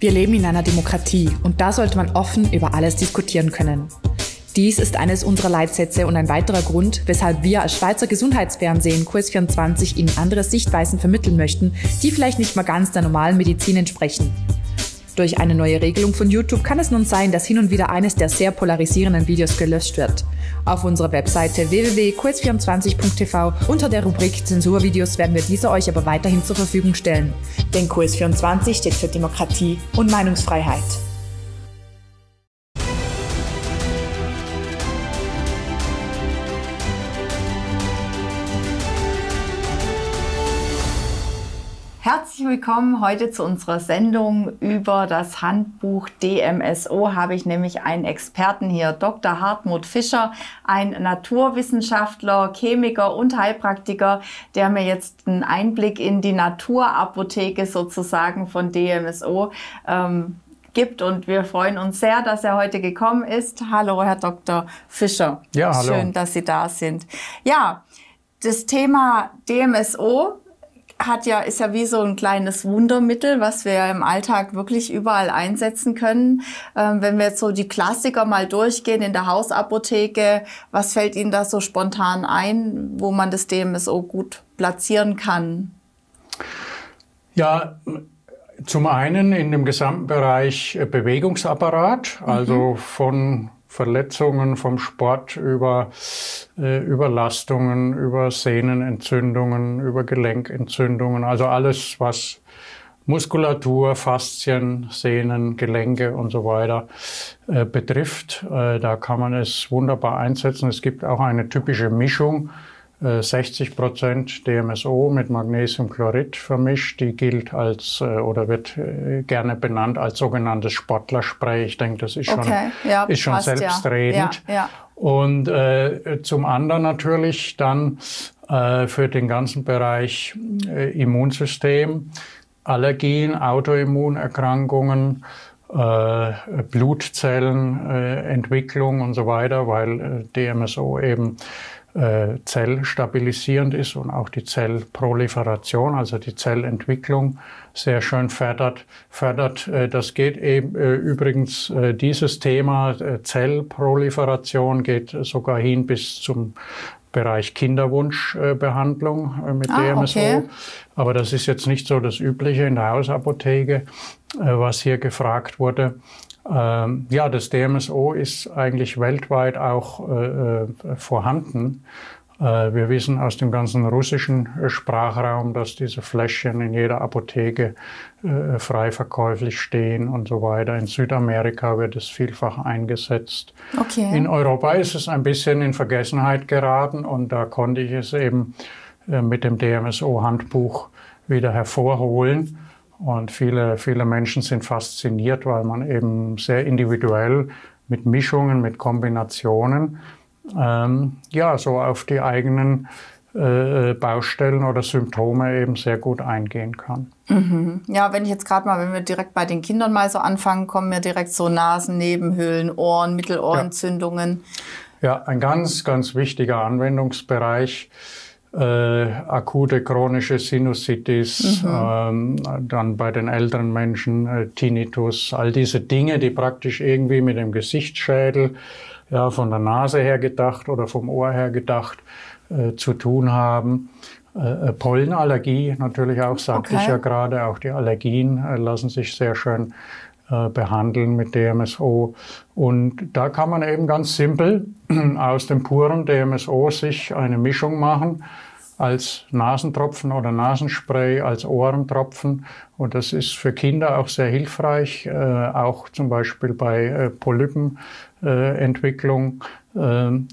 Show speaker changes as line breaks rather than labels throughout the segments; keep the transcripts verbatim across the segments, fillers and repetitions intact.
Wir leben in einer Demokratie und da sollte man offen über alles diskutieren können. Dies ist eines unserer Leitsätze und ein weiterer Grund, weshalb wir als Schweizer Gesundheitsfernsehen Q S vierundzwanzig Ihnen andere Sichtweisen vermitteln möchten, die vielleicht nicht mal ganz der normalen Medizin entsprechen. Durch eine neue Regelung von YouTube kann es nun sein, dass hin und wieder eines der sehr polarisierenden Videos gelöscht wird. Auf unserer Webseite w w w punkt q s vierundzwanzig punkt t v unter der Rubrik Zensurvideos werden wir diese euch aber weiterhin zur Verfügung stellen. Denn Q S vierundzwanzig steht für Demokratie und Meinungsfreiheit.
Herzlich willkommen heute zu unserer Sendung über das Handbuch D M S O. Habe ich nämlich einen Experten hier, Doktor Hartmut Fischer, ein Naturwissenschaftler, Chemiker und Heilpraktiker, der mir jetzt einen Einblick in die Naturapotheke sozusagen von D M S O ähm, gibt. Und wir freuen uns sehr, dass er heute gekommen ist. Hallo, Herr Doktor Fischer.
Ja, hallo.
Schön, dass Sie da sind. Ja, das Thema D M S O hat ja, ist ja wie so ein kleines Wundermittel, was wir im Alltag wirklich überall einsetzen können. Ähm, wenn wir jetzt so die Klassiker mal durchgehen in der Hausapotheke, was fällt Ihnen da so spontan ein, wo man das D M S O gut platzieren kann?
Ja, zum einen in dem gesamten Bereich Bewegungsapparat, also mhm. von Verletzungen vom Sport über äh, Überlastungen, über Sehnenentzündungen, über Gelenkentzündungen, also alles, was Muskulatur, Faszien, Sehnen, Gelenke und so weiter äh, betrifft. Äh, da kann man es wunderbar einsetzen. Es gibt auch eine typische Mischung, sechzig Prozent D M S O mit Magnesiumchlorid vermischt, die gilt als oder wird gerne benannt als sogenanntes Sportlerspray. Ich denke, das ist schon,
okay. ja,
ist schon
passt,
selbstredend.
Ja. Ja, ja.
Und äh, zum anderen natürlich dann äh, für den ganzen Bereich äh, Immunsystem, Allergien, Autoimmunerkrankungen, äh, Blutzellenentwicklung äh, und so weiter, weil äh, D M S O eben zellstabilisierend ist und auch die Zellproliferation, also die Zellentwicklung sehr schön fördert. fördert. Das geht eben übrigens, dieses Thema Zellproliferation geht sogar hin bis zum Bereich Kinderwunschbehandlung mit ah, D M S O. Okay. Aber das ist jetzt nicht so das Übliche in der Hausapotheke, was hier gefragt wurde. Ähm, ja, das D M S O ist eigentlich weltweit auch äh, vorhanden. Äh, wir wissen aus dem ganzen russischen Sprachraum, dass diese Fläschchen in jeder Apotheke äh, frei verkäuflich stehen und so weiter. In Südamerika wird es vielfach eingesetzt.
Okay.
In Europa ist es ein bisschen in Vergessenheit geraten und da konnte ich es eben äh, mit dem D M S O-Handbuch wieder hervorholen. Und viele, viele Menschen sind fasziniert, weil man eben sehr individuell mit Mischungen, mit Kombinationen, ähm, ja, so auf die eigenen äh, Baustellen oder Symptome eben sehr gut eingehen kann.
Mhm. Ja, wenn ich jetzt gerade mal, wenn wir direkt bei den Kindern mal so anfangen, kommen mir direkt so Nasennebenhöhlen, Ohren, Mittelohrentzündungen.
Ja, ja, ein ganz, ganz wichtiger Anwendungsbereich. Äh, akute chronische Sinusitis, mhm. ähm, dann bei den älteren Menschen äh, Tinnitus, all diese Dinge, die praktisch irgendwie mit dem Gesichtsschädel, ja, von der Nase her gedacht oder vom Ohr her gedacht, äh, zu tun haben. Äh, Pollenallergie natürlich auch, sagte okay. ich ja gerade, auch die Allergien äh, lassen sich sehr schön äh, behandeln mit D M S O. Und da kann man eben ganz simpel aus dem puren D M S O sich eine Mischung machen, als Nasentropfen oder Nasenspray, als Ohrentropfen. Und das ist für Kinder auch sehr hilfreich, äh, auch zum Beispiel bei äh, Polypenentwicklung äh, äh,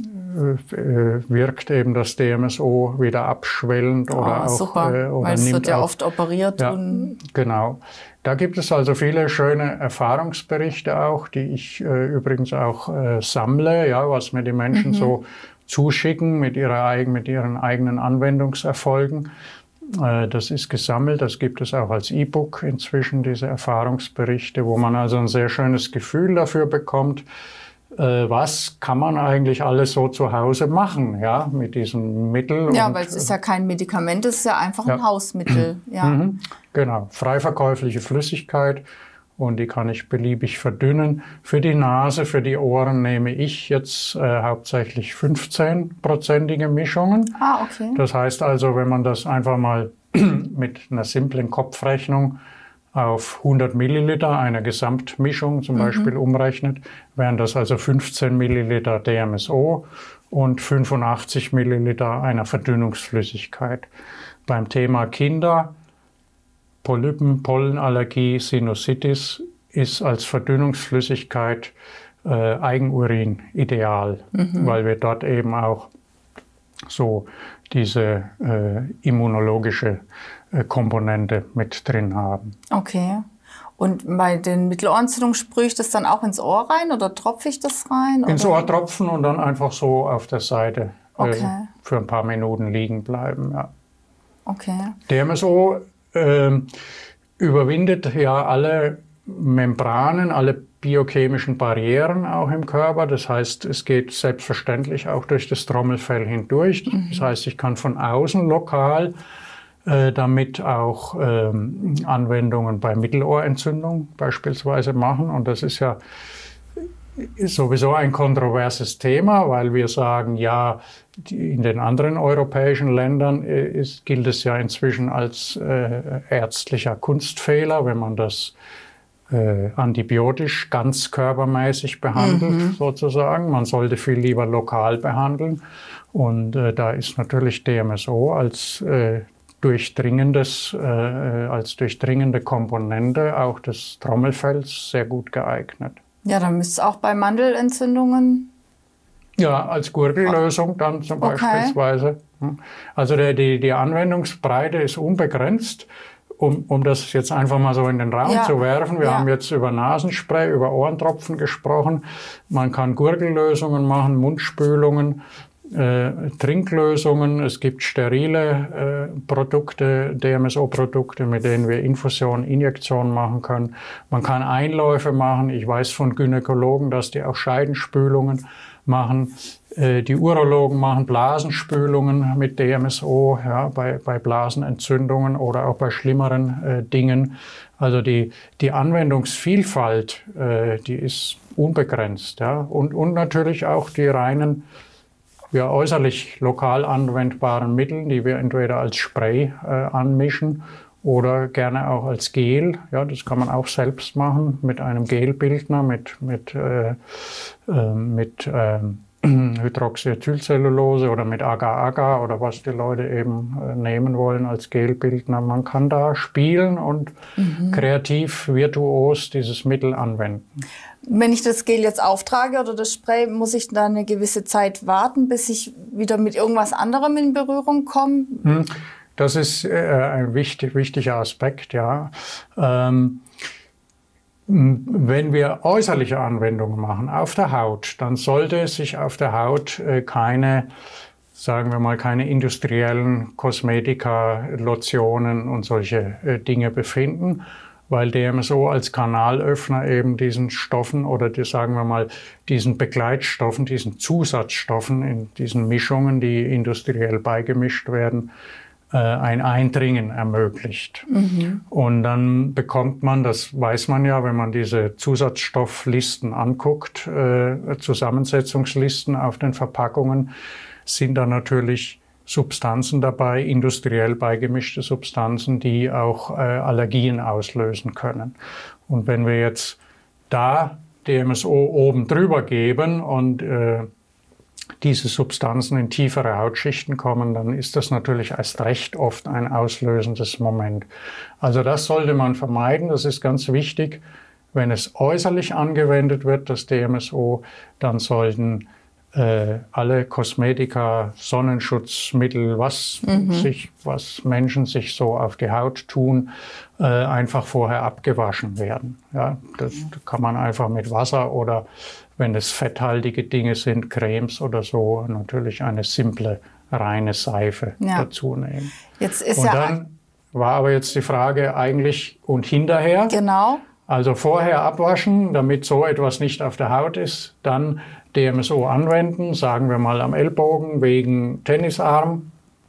wirkt eben das D M S O wieder abschwellend. Oder
oh,
auch,
super,
äh, oder
weil es wird ja
auch,
oft operiert.
Ja,
und
genau. Da gibt es also viele schöne Erfahrungsberichte auch, die ich äh, übrigens auch äh, sammle, ja, was mir die Menschen mhm. so zuschicken mit, ihrer, mit ihren eigenen Anwendungserfolgen. Äh, das ist gesammelt, das gibt es auch als E-Book inzwischen, diese Erfahrungsberichte, wo man also ein sehr schönes Gefühl dafür bekommt, was kann man eigentlich alles so zu Hause machen, ja, mit diesem Mittel.
Ja,
und,
weil es ist ja kein Medikament, es ist ja einfach
ja.
ein Hausmittel. Ja.
Mhm, genau, frei verkäufliche Flüssigkeit und die kann ich beliebig verdünnen. Für die Nase, für die Ohren nehme ich jetzt äh, hauptsächlich fünfzehn-prozentige Mischungen.
Ah, okay.
Das heißt also, wenn man das einfach mal mit einer simplen Kopfrechnung auf hundert Milliliter einer Gesamtmischung zum mhm. Beispiel umrechnet, wären das also fünfzehn Milliliter D M S O und fünfundachtzig Milliliter einer Verdünnungsflüssigkeit. Beim Thema Kinder, Polypen, Pollenallergie, Sinusitis ist als Verdünnungsflüssigkeit äh, Eigenurin ideal, mhm. weil wir dort eben auch so diese äh, immunologische äh, Komponente mit drin haben.
Okay. Und bei den Mittelohrentzündungen sprühe ich das dann auch ins Ohr rein oder tropfe ich das rein?
Ins
oder?
Ohr tropfen und dann einfach so auf der Seite
okay.
äh, für ein paar Minuten liegen bleiben. Ja.
Okay.
D M S O äh, überwindet ja alle Membranen, alle biochemischen Barrieren auch im Körper. Das heißt, es geht selbstverständlich auch durch das Trommelfell hindurch. Mhm. Das heißt, ich kann von außen lokal äh, damit auch ähm, Anwendungen bei Mittelohrentzündung beispielsweise machen. Und das ist ja ist sowieso ein kontroverses Thema, weil wir sagen, ja, die, in den anderen europäischen Ländern äh, ist, gilt es ja inzwischen als äh, ärztlicher Kunstfehler, wenn man das äh, antibiotisch ganzkörpermäßig behandelt, mhm. sozusagen. Man sollte viel lieber lokal behandeln. Und äh, da ist natürlich D M S O als äh, durchdringendes, äh, als durchdringende Komponente auch des Trommelfells sehr gut geeignet.
Ja, dann müsste es auch bei Mandelentzündungen.
Ja, als Gurgellösung dann zum
okay.
beispielsweise. Also der, die, die Anwendungsbreite ist unbegrenzt. Um, um das jetzt einfach mal so in den Raum ja. zu werfen. Wir ja. haben jetzt über Nasenspray, über Ohrentropfen gesprochen. Man kann Gurgellösungen machen, Mundspülungen, äh, Trinklösungen. Es gibt sterile äh, Produkte, D M S O-Produkte, mit denen wir Infusion, Injektion machen können. Man kann Einläufe machen. Ich weiß von Gynäkologen, dass die auch Scheidenspülungen machen. Äh, die Urologen machen Blasenspülungen mit D M S O, ja, bei, bei Blasenentzündungen oder auch bei schlimmeren äh, Dingen. Also die, die Anwendungsvielfalt, äh, die ist unbegrenzt. Ja. Und, und natürlich auch die reinen, ja, äußerlich lokal anwendbaren Mittel, die wir entweder als Spray äh, anmischen oder gerne auch als Gel. Ja, das kann man auch selbst machen mit einem Gelbildner, mit, mit, äh, äh, mit äh, Hydroxyacetylcellulose oder mit Agar-Agar oder was die Leute eben äh, nehmen wollen als Gelbildner. Man kann da spielen und mhm. kreativ, virtuos dieses Mittel anwenden.
Wenn ich das Gel jetzt auftrage oder das Spray, muss ich da eine gewisse Zeit warten, bis ich wieder mit irgendwas anderem in Berührung komme?
Das ist äh, ein wichtig, wichtiger Aspekt, ja. Ähm, wenn wir äußerliche Anwendungen machen auf der Haut, dann sollte sich auf der Haut äh, keine, sagen wir mal, keine industriellen Kosmetika, Lotionen und solche äh, Dinge befinden, weil D M S O als Kanalöffner eben diesen Stoffen oder die, sagen wir mal, diesen Begleitstoffen, diesen Zusatzstoffen in diesen Mischungen, die industriell beigemischt werden, ein Eindringen ermöglicht. Mhm. Und dann bekommt man, das weiß man ja, wenn man diese Zusatzstofflisten anguckt, äh, Zusammensetzungslisten auf den Verpackungen, sind da natürlich Substanzen dabei, industriell beigemischte Substanzen, die auch äh, Allergien auslösen können. Und wenn wir jetzt da D M S O oben drüber geben und äh, diese Substanzen in tiefere Hautschichten kommen, dann ist das natürlich erst recht oft ein auslösendes Moment. Also das sollte man vermeiden, das ist ganz wichtig. Wenn es äußerlich angewendet wird, das D M S O, dann sollten äh, alle Kosmetika, Sonnenschutzmittel, was, mhm. sich, was Menschen sich so auf die Haut tun, äh, einfach vorher abgewaschen werden. Ja, das kann man einfach mit Wasser oder wenn es fetthaltige Dinge sind, Cremes oder so, natürlich eine simple, reine Seife ja. dazu nehmen.
Jetzt ist
und
ja
dann war aber jetzt die Frage eigentlich und hinterher.
Genau.
Also vorher abwaschen, damit so etwas nicht auf der Haut ist, dann D M S O anwenden, sagen wir mal am Ellbogen wegen Tennisarm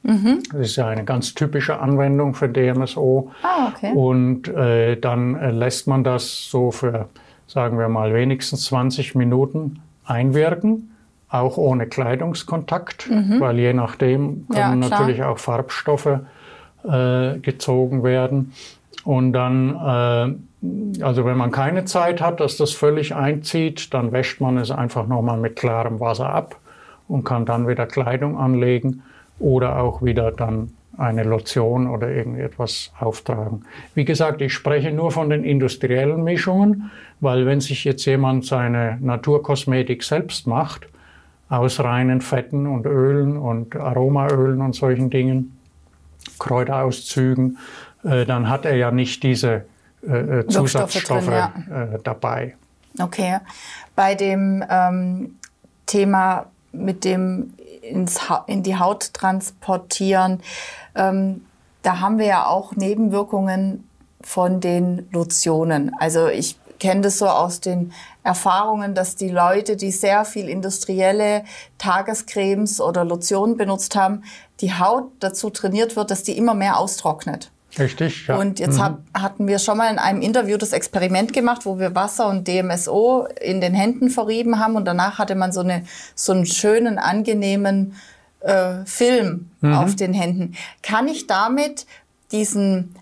Mhm.
Das ist ja eine ganz typische Anwendung für D M S O.
Ah, okay.
Und äh, dann äh, lässt man das so für, sagen wir mal, wenigstens zwanzig Minuten einwirken, auch ohne Kleidungskontakt, mhm. weil je nachdem können ja, natürlich auch Farbstoffe äh, gezogen werden. Und dann, äh, also wenn man keine Zeit hat, dass das völlig einzieht, dann wäscht man es einfach nochmal mit klarem Wasser ab und kann dann wieder Kleidung anlegen oder auch wieder dann eine Lotion oder irgendetwas auftragen. Wie gesagt, ich spreche nur von den industriellen Mischungen, weil wenn sich jetzt jemand seine Naturkosmetik selbst macht, aus reinen Fetten und Ölen und Aromaölen und solchen Dingen, Kräuterauszügen, äh, dann hat er ja nicht diese äh, Zusatzstoffe drin, ja. äh, dabei.
Okay. Bei dem ähm, Thema mit dem ins ha in die Haut transportieren, ähm, da haben wir ja auch Nebenwirkungen von den Lotionen. Also ich kenne das so aus den Erfahrungen, dass die Leute, die sehr viel industrielle Tagescremes oder Lotionen benutzt haben, die Haut dazu trainiert wird, dass die immer mehr austrocknet.
Richtig, ja.
Und jetzt
mhm.
hab, hatten wir schon mal in einem Interview das Experiment gemacht, wo wir Wasser und D M S O in den Händen verrieben haben und danach hatte man so, eine, so einen schönen, angenehmen äh, Film mhm. auf den Händen. Kann ich damit diesen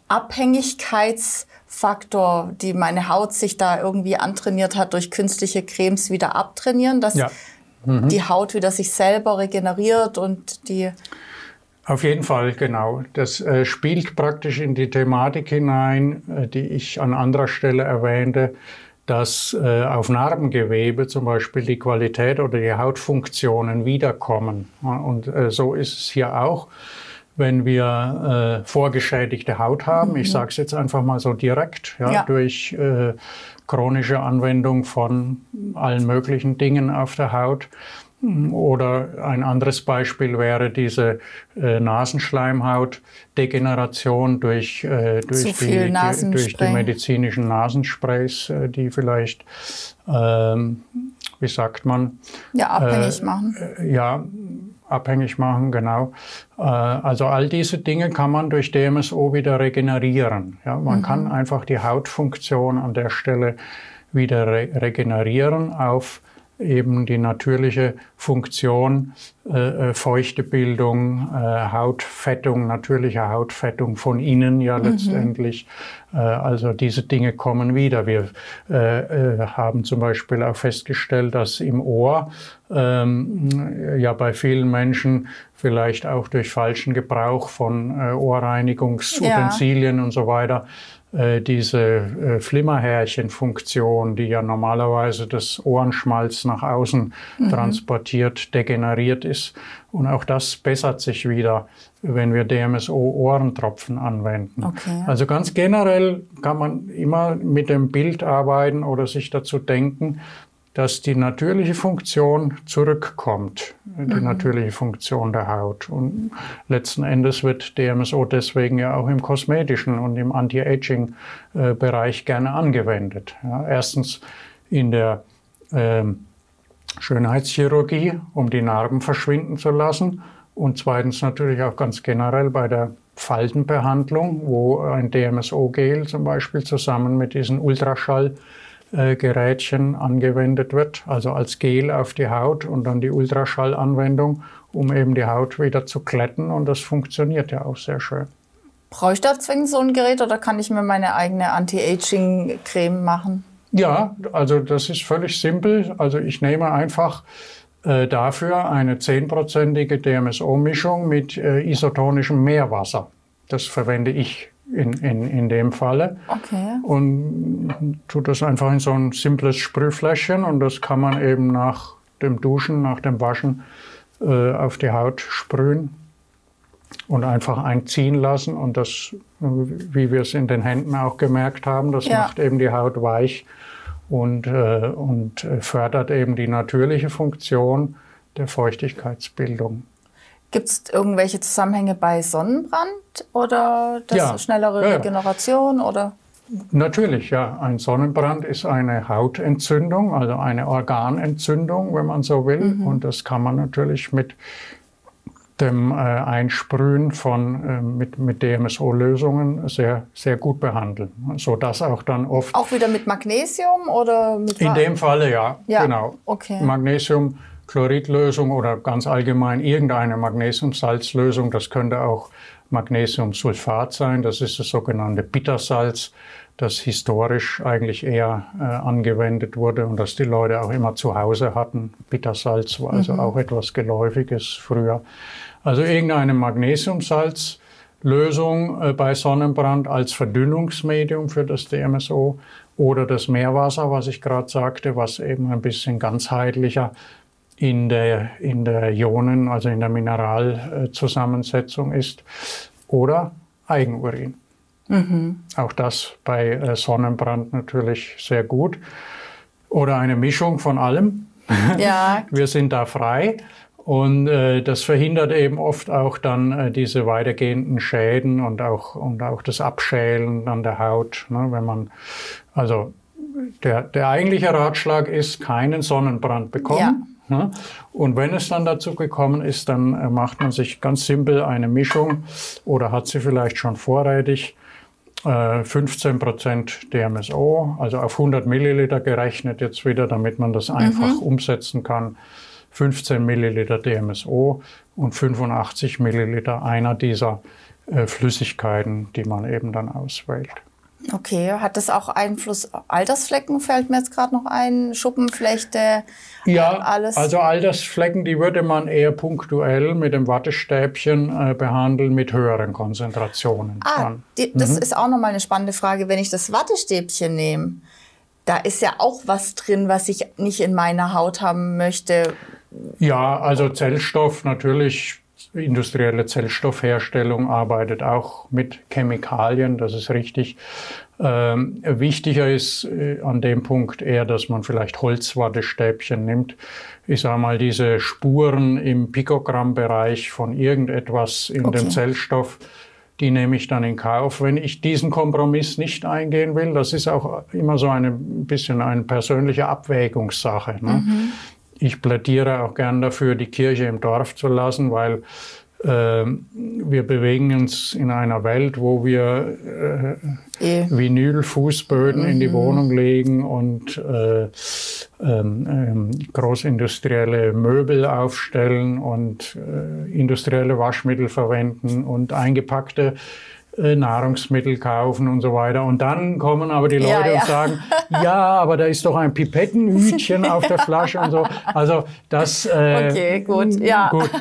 Abhängigkeitsfaktor, die meine Haut sich da irgendwie antrainiert hat, durch künstliche Cremes wieder abtrainieren, dass
ja. mhm.
die Haut wieder sich selber regeneriert und die...
Auf jeden Fall, genau. Das äh, spielt praktisch in die Thematik hinein, äh, die ich an anderer Stelle erwähnte, dass äh, auf Narbengewebe zum Beispiel die Qualität oder die Hautfunktionen wiederkommen. Und äh, so ist es hier auch, wenn wir äh, vorgeschädigte Haut haben. Mhm. Ich sage es jetzt einfach mal so direkt, ja, ja. durch äh, chronische Anwendung von allen möglichen Dingen auf der Haut. Oder ein anderes Beispiel wäre diese äh, Nasenschleimhautdegeneration durch, äh, durch, die, die, durch die medizinischen Nasensprays, äh, die vielleicht, ähm, wie sagt man?
Ja, abhängig äh, machen.
Äh, ja, abhängig machen, genau. Äh, also all diese Dinge kann man durch D M S O wieder regenerieren. Ja, man mhm. kann einfach die Hautfunktion an der Stelle wieder re regenerieren auf eben die natürliche Funktion, äh, Feuchtebildung, äh, Hautfettung, natürliche Hautfettung von innen ja letztendlich. Mhm. Äh, also diese Dinge kommen wieder. Wir äh, äh, haben zum Beispiel auch festgestellt, dass im Ohr ähm, ja bei vielen Menschen vielleicht auch durch falschen Gebrauch von äh, Ohrreinigungsutensilien ja. und so weiter diese äh, Flimmerhärchenfunktion, die ja normalerweise das Ohrenschmalz nach außen mhm. transportiert, degeneriert ist. Und auch das bessert sich wieder, wenn wir D M S O-Ohrentropfen anwenden.
Okay.
Also ganz generell kann man immer mit dem Bild arbeiten oder sich dazu denken, dass die natürliche Funktion zurückkommt, die mhm. natürliche Funktion der Haut. Und letzten Endes wird D M S O deswegen ja auch im kosmetischen und im Anti-Aging-Bereich gerne angewendet. Ja, erstens in der äh, Schönheitschirurgie, um die Narben verschwinden zu lassen. Und zweitens natürlich auch ganz generell bei der Faltenbehandlung, wo ein D M S O-Gel zum Beispiel zusammen mit diesen Ultraschall Gerätchen angewendet wird, also als Gel auf die Haut und dann die Ultraschallanwendung, um eben die Haut wieder zu glätten, und das funktioniert ja auch sehr schön.
Brauche ich da zwingend so ein Gerät oder kann ich mir meine eigene Anti-Aging-Creme machen?
Ja, also das ist völlig simpel. Also ich nehme einfach äh, dafür eine zehnprozentige D M S O-Mischung mit äh, isotonischem Meerwasser. Das verwende ich In, in, in dem Falle.
Okay.
Und tut das einfach in so ein simples Sprühfläschchen, und das kann man eben nach dem Duschen, nach dem Waschen äh, auf die Haut sprühen und einfach einziehen lassen. Und das, wie wir es in den Händen auch gemerkt haben, das ja. macht eben die Haut weich und, äh, und fördert eben die natürliche Funktion der Feuchtigkeitsbildung.
Gibt es irgendwelche Zusammenhänge bei Sonnenbrand oder das
ja,
schnellere
ja,
Regeneration? Oder?
Natürlich, ja. Ein Sonnenbrand ist eine Hautentzündung, also eine Organentzündung, wenn man so will. Mhm. Und das kann man natürlich mit dem äh, Einsprühen von, äh, mit, mit D M S O-Lösungen sehr, sehr gut behandeln, sodass auch dann oft...
Auch wieder mit Magnesium oder mit...
In dem Falle ja,
ja.
genau.
Okay.
Magnesiumchloridlösung oder ganz allgemein irgendeine Magnesiumsalzlösung, das könnte auch Magnesiumsulfat sein, das ist das sogenannte Bittersalz, das historisch eigentlich eher äh, angewendet wurde und das die Leute auch immer zu Hause hatten. Bittersalz war also mhm. auch etwas Geläufiges früher. Also irgendeine Magnesiumsalzlösung äh, bei Sonnenbrand als Verdünnungsmedium für das D M S O oder das Meerwasser, was ich gerade sagte, was eben ein bisschen ganzheitlicher in der, in der Ionen, also in der Mineralzusammensetzung ist, oder Eigenurin. Mhm. Auch das bei äh, Sonnenbrand natürlich sehr gut. Oder eine Mischung von allem.
Ja.
Wir sind da frei. Und äh, das verhindert eben oft auch dann äh, diese weitergehenden Schäden und auch, und auch das Abschälen an der Haut. Ne, wenn man, also der, der eigentliche Ratschlag ist, keinen Sonnenbrand bekommen. Ja. Ne? Und wenn es dann dazu gekommen ist, dann äh, macht man sich ganz simpel eine Mischung oder hat sie vielleicht schon vorrätig. fünfzehn Prozent D M S O, also auf hundert Milliliter gerechnet jetzt wieder, damit man das einfach mhm. umsetzen kann. fünfzehn Milliliter D M S O und fünfundachtzig Milliliter einer dieser äh, Flüssigkeiten, die man eben dann auswählt.
Okay, hat das auch Einfluss auf Altersflecken, fällt mir jetzt gerade noch ein, Schuppenflechte,
ja,
alles?
Also Altersflecken, die würde man eher punktuell mit dem Wattestäbchen äh, behandeln mit höheren Konzentrationen.
Ah, die, das mhm. ist auch nochmal eine spannende Frage, wenn ich das Wattestäbchen nehme, da ist ja auch was drin, was ich nicht in meiner Haut haben möchte.
Ja, also Zellstoff natürlich. Industrielle Zellstoffherstellung arbeitet auch mit Chemikalien, das ist richtig. Ähm, wichtiger ist äh, an dem Punkt eher, dass man vielleicht Holzwattestäbchen nimmt. Ich sage mal, diese Spuren im Pikogrammbereich von irgendetwas in okay. dem Zellstoff, die nehme ich dann in Kauf, wenn ich diesen Kompromiss nicht eingehen will. Das ist auch immer so eine, ein bisschen eine persönliche Abwägungssache. Ne? Mhm. Ich plädiere auch gern dafür, die Kirche im Dorf zu lassen, weil äh, wir bewegen uns in einer Welt, wo wir äh, Vinylfußböden mhm. in die Wohnung legen und äh, ähm, großindustrielle Möbel aufstellen und äh, industrielle Waschmittel verwenden und eingepackte Nahrungsmittel kaufen und so weiter. Und dann kommen aber die Leute ja, ja. und sagen, ja, aber da ist doch ein Pipettenhütchen auf der Flasche und so. Also das... Äh,
okay, gut, ja.
Gut.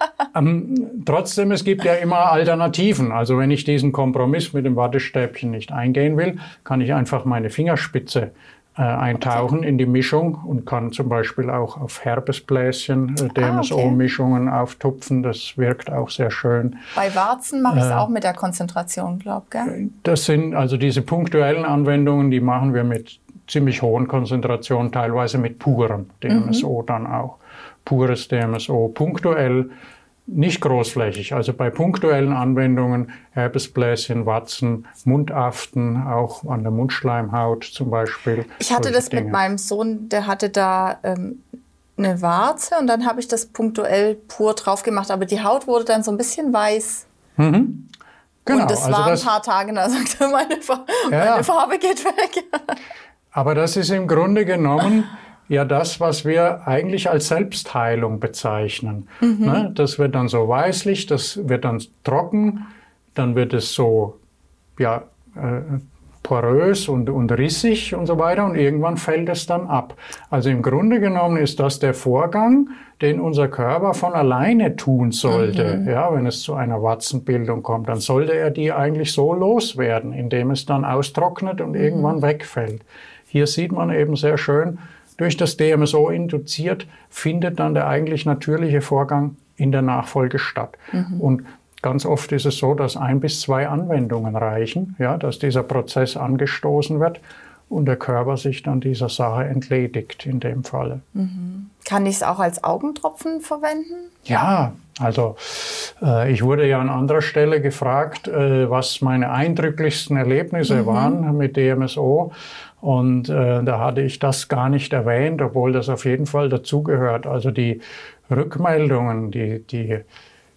Ähm, trotzdem, es gibt ja immer Alternativen. Also wenn ich diesen Kompromiss mit dem Wattestäbchen nicht eingehen will, kann ich einfach meine Fingerspitze äh, eintauchen okay. in die Mischung und kann zum Beispiel auch auf Herpesbläschen äh, D M S O-Mischungen ah, okay. auftupfen. Das wirkt auch sehr schön.
Bei Warzen mache ich es äh, auch mit der Konzentration, glaube ich.
Das sind also diese punktuellen Anwendungen, die machen wir mit ziemlich hohen Konzentrationen, teilweise mit purem D M S O mhm. dann auch. Pures D M S O, punktuell, nicht großflächig. Also bei punktuellen Anwendungen, Herpesbläschen, Watzen, Mundaften, auch an der Mundschleimhaut zum Beispiel.
Ich hatte das Dinge. mit meinem Sohn, der hatte da ähm, eine Warze und dann habe ich das punktuell pur drauf gemacht. Aber die Haut wurde dann so ein bisschen weiß.
Mhm. Genau.
Und das
also
war
das,
ein paar Tage, da sagte er, meine, Fa
ja,
meine Farbe geht weg.
Aber das ist im Grunde genommen ja das, was wir eigentlich als Selbstheilung bezeichnen. Mhm. Ne? Das wird dann so weißlich, das wird dann trocken, dann wird es so ja, äh, porös und, und rissig und so weiter und irgendwann fällt es dann ab. Also im Grunde genommen ist das der Vorgang, den unser Körper von alleine tun sollte. Mhm. Ja, wenn es zu einer Watzenbildung kommt, dann sollte er die eigentlich so loswerden, indem es dann austrocknet und mhm. irgendwann wegfällt. Hier sieht man eben sehr schön, durch das D M S O induziert, findet dann der eigentlich natürliche Vorgang in der Nachfolge statt. Mhm. Und ganz oft ist es so, dass ein bis zwei Anwendungen reichen, ja, dass dieser Prozess angestoßen wird und der Körper sich dann dieser Sache entledigt in dem Falle.
Mhm. Kann ich es auch als Augentropfen verwenden?
Ja, also äh, ich wurde ja an anderer Stelle gefragt, äh, was meine eindrücklichsten Erlebnisse mhm. waren mit D M S O. Und äh, da hatte ich das gar nicht erwähnt, obwohl das auf jeden Fall dazugehört. Also die Rückmeldungen, die, die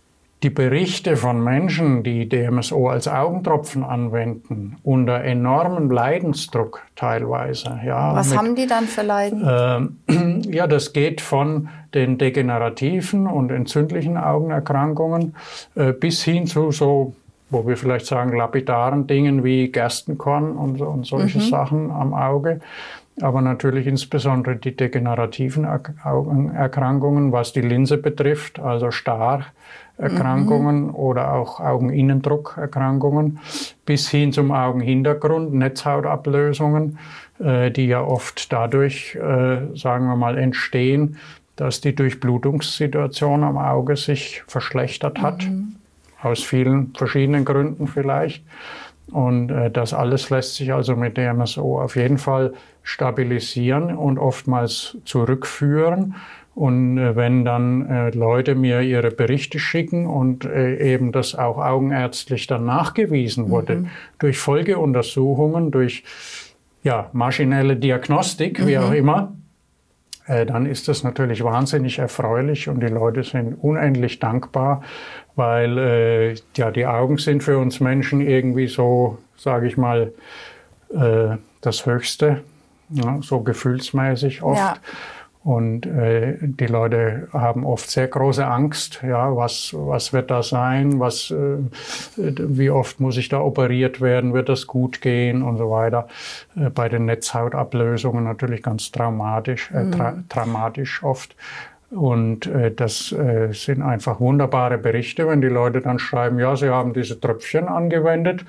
die Berichte von Menschen, die D M S O als Augentropfen anwenden, unter enormem Leidensdruck teilweise. Ja,
Was
mit,
haben die dann für Leiden?
Äh, ja, das geht von den degenerativen und entzündlichen Augenerkrankungen äh, bis hin zu so, wo wir vielleicht sagen, lapidaren Dingen wie Gerstenkorn und, und solche mhm. Sachen am Auge. Aber natürlich insbesondere die degenerativen Augenerkrankungen, was die Linse betrifft, also Starerkrankungen mhm. oder auch Augeninnendruckerkrankungen, bis hin zum Augenhintergrund, Netzhautablösungen, äh, die ja oft dadurch, äh, sagen wir mal, entstehen, dass die Durchblutungssituation am Auge sich verschlechtert hat, mhm. aus vielen verschiedenen Gründen vielleicht. Und äh, das alles lässt sich also mit D M S O auf jeden Fall stabilisieren und oftmals zurückführen. Und äh, wenn dann äh, Leute mir ihre Berichte schicken und äh, eben das auch augenärztlich dann nachgewiesen wurde, mhm. durch Folgeuntersuchungen, durch ja, maschinelle Diagnostik, mhm. wie auch immer, äh, dann ist das natürlich wahnsinnig erfreulich und die Leute sind unendlich dankbar, weil äh, ja, die Augen sind für uns Menschen irgendwie so, sage ich mal, äh, das Höchste, ja, so gefühlsmäßig oft. Ja. Und äh, die Leute haben oft sehr große Angst, ja, was, was wird da sein, was, äh, wie oft muss ich da operiert werden, wird das gut gehen und so weiter. Äh, bei den Netzhautablösungen natürlich ganz traumatisch, äh, tra dramatisch oft. Und äh, das äh, sind einfach wunderbare Berichte, wenn die Leute dann schreiben, ja, sie haben diese Tröpfchen angewendet,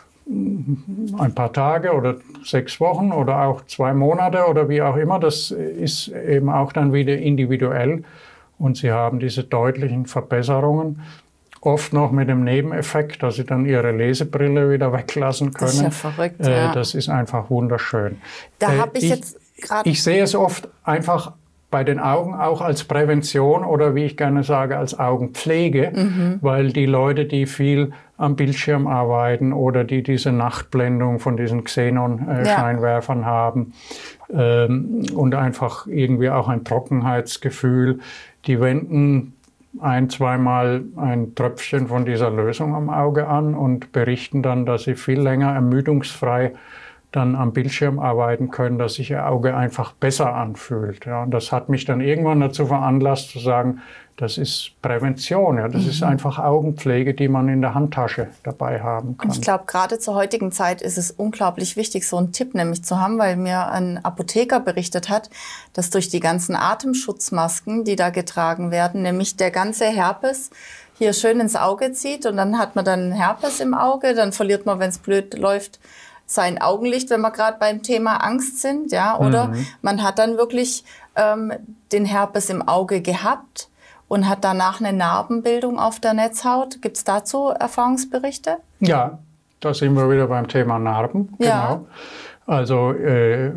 ein paar Tage oder sechs Wochen oder auch zwei Monate oder wie auch immer. Das ist eben auch dann wieder individuell. Und sie haben diese deutlichen Verbesserungen, oft noch mit dem Nebeneffekt, dass sie dann ihre Lesebrille wieder weglassen können.
Das ist ja verrückt,
äh,
ja.
Das ist einfach wunderschön.
Da
äh,
habe ich, ich jetzt gerade...
Ich sehe es oft einfach bei den Augen auch als Prävention oder wie ich gerne sage, als Augenpflege, mhm. weil die Leute, die viel am Bildschirm arbeiten oder die diese Nachtblendung von diesen Xenon-Scheinwerfern ja. haben ähm, und einfach irgendwie auch ein Trockenheitsgefühl, die wenden ein-, zweimal ein Tröpfchen von dieser Lösung am Auge an und berichten dann, dass sie viel länger ermüdungsfrei dann am Bildschirm arbeiten können, dass sich ihr Auge einfach besser anfühlt. Ja, und das hat mich dann irgendwann dazu veranlasst zu sagen, das ist Prävention, ja, das mhm. ist einfach Augenpflege, die man in der Handtasche dabei haben kann.
Und ich glaube, gerade zur heutigen Zeit ist es unglaublich wichtig, so einen Tipp nämlich zu haben, weil mir ein Apotheker berichtet hat, dass durch die ganzen Atemschutzmasken, die da getragen werden, nämlich der ganze Herpes hier schön ins Auge zieht und dann hat man dann Herpes im Auge, dann verliert man, wenn es blöd läuft, sein Augenlicht, wenn wir gerade beim Thema Angst sind, ja, oder mhm. man hat dann wirklich ähm, den Herpes im Auge gehabt und hat danach eine Narbenbildung auf der Netzhaut. Gibt es dazu Erfahrungsberichte?
Ja, da sind wir wieder beim Thema Narben,
ja.
genau. Also äh,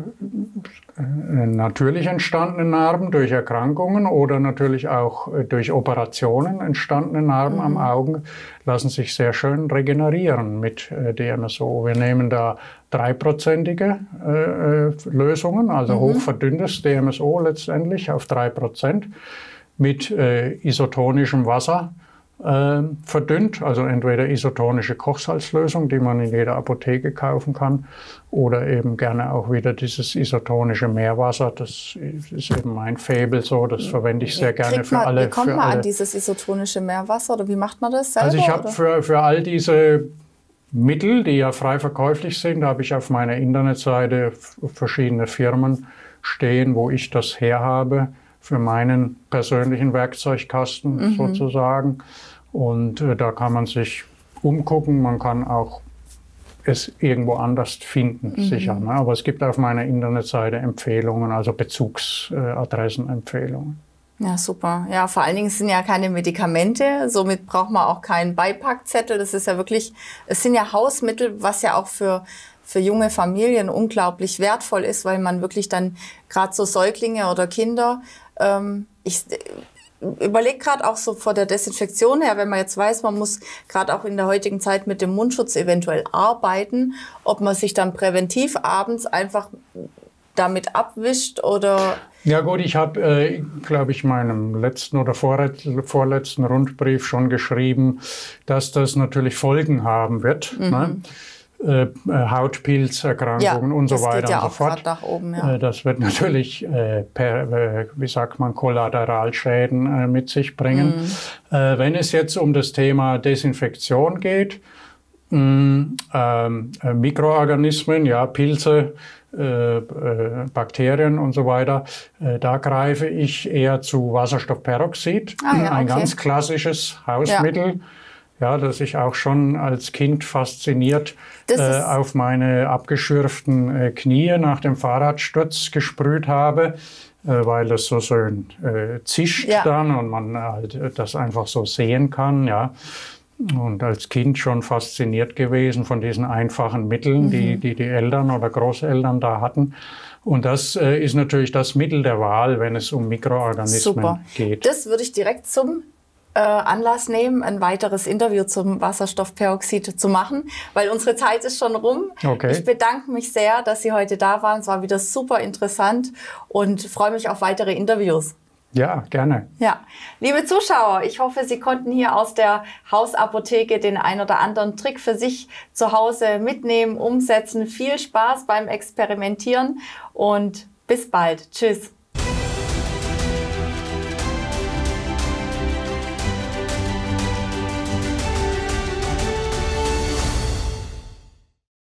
natürlich entstandene Narben durch Erkrankungen oder natürlich auch durch Operationen entstandene Narben mhm. am Auge lassen sich sehr schön regenerieren mit äh, D M S O. Wir nehmen da dreiprozentige äh, Lösungen, also mhm. hochverdünntes D M S O letztendlich auf drei Prozent mit äh, isotonischem Wasser äh, verdünnt, also entweder isotonische Kochsalzlösung, die man in jeder Apotheke kaufen kann, oder eben gerne auch wieder dieses isotonische Meerwasser. Das ist eben mein Faible so, das verwende ich sehr
wie
gerne für
man,
alle.
Wie kommt
für
man
alle.
an dieses isotonische Meerwasser oder wie macht man das selber?
Also ich habe für, für all diese Mittel, die ja frei verkäuflich sind, da habe ich auf meiner Internetseite verschiedene Firmen stehen, wo ich das herhabe, für meinen persönlichen Werkzeugkasten mhm. sozusagen. Und äh, da kann man sich umgucken, man kann auch es irgendwo anders finden, mhm. sicher. Ne? Aber es gibt auf meiner Internetseite Empfehlungen, also Bezugsadressenempfehlungen.
Ja, super. Ja, vor allen Dingen sind ja keine Medikamente, somit braucht man auch keinen Beipackzettel. Das ist ja wirklich, es sind ja Hausmittel, was ja auch für für junge Familien unglaublich wertvoll ist, weil man wirklich dann gerade so Säuglinge oder Kinder, ähm, ich überlege gerade auch so vor der Desinfektion her, wenn man jetzt weiß, man muss gerade auch in der heutigen Zeit mit dem Mundschutz eventuell arbeiten, ob man sich dann präventiv abends einfach damit abwischt oder...
Ja gut, ich habe, äh, glaube ich, meinem letzten oder vorletzten Rundbrief schon geschrieben, dass das natürlich Folgen haben wird. Mhm. Ne? Äh, Hautpilzerkrankungen ja, und so weiter ja und so fort. Nach oben, ja. äh, das wird natürlich, äh, per, äh, wie sagt man, Kollateralschäden äh, mit sich bringen. Mhm. Äh, wenn es jetzt um das Thema Desinfektion geht, mh, äh, Mikroorganismen, ja, Pilze, Äh, äh, Bakterien und so weiter, äh, da greife ich eher zu Wasserstoffperoxid, ah, ja, ein okay. ganz klassisches Hausmittel, ja. ja, das ich auch schon als Kind fasziniert äh, auf meine abgeschürften äh, Knie nach dem Fahrradsturz gesprüht habe, äh, weil das so schön äh, zischt ja. dann und man halt das einfach so sehen kann, ja. Und als Kind schon fasziniert gewesen von diesen einfachen Mitteln, mhm. die, die die Eltern oder Großeltern da hatten. Und das äh, ist natürlich das Mittel der Wahl, wenn es um Mikroorganismen Super. geht.
Das würde ich direkt zum äh, Anlass nehmen, ein weiteres Interview zum Wasserstoffperoxid zu machen, weil unsere Zeit ist schon rum. Okay. Ich bedanke mich sehr, dass Sie heute da waren. Es war wieder super interessant und freue mich auf weitere Interviews.
Ja, gerne.
Ja, liebe Zuschauer, ich hoffe, Sie konnten hier aus der Hausapotheke den ein oder anderen Trick für sich zu Hause mitnehmen, umsetzen. Viel Spaß beim Experimentieren und bis bald. Tschüss.